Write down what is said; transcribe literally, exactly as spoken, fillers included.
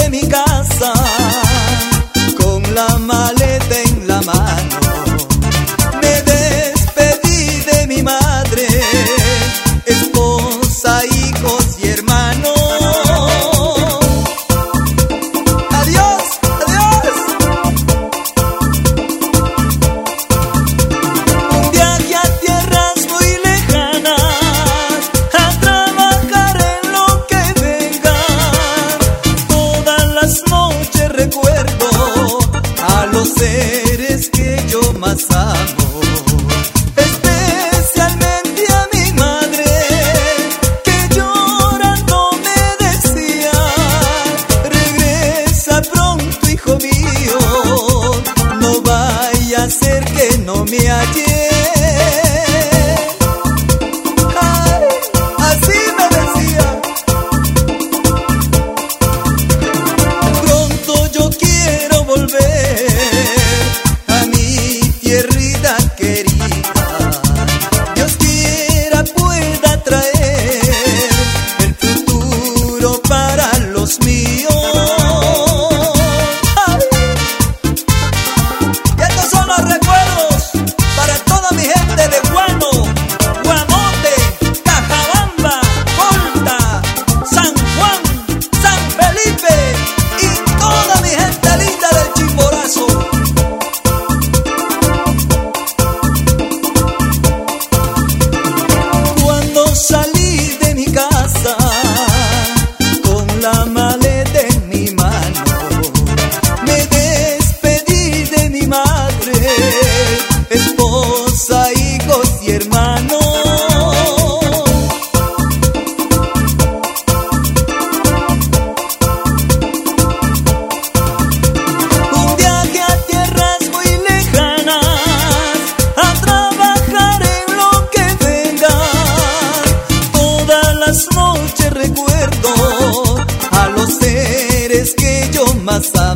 de mi casa con la maleta en la mano. Me despedí de mi madre, esposa, hijos y hermanos. Adiós, adiós. Un viaje a tierras muy lejanas, a trabajar en lo que venga. Todas las noches recuerdo a los seres que yo más amo. Especialmente a mi madre, que llorando me decía: regresa pronto, hijo mío, no vaya a ser que no me hallé. Ay, así me decía. Pronto yo quiero volver a mi tierrita querida. Dios quiera pueda traer el futuro para los míos. Ay. Y estos son los recuerdos para toda mi gente de Guano, Guamote, Cajabamba, Colta, San Juan, San Felipe y toda mi gente linda del Chimborazo. Cuando salí de mi casa con la maleta en mi mano, me despedí de mi madre, esposa, hijos y hermanos. Un viaje a tierras muy lejanas, a trabajar en lo que venga. Todas las noches recuerdo a los seres que yo más amo.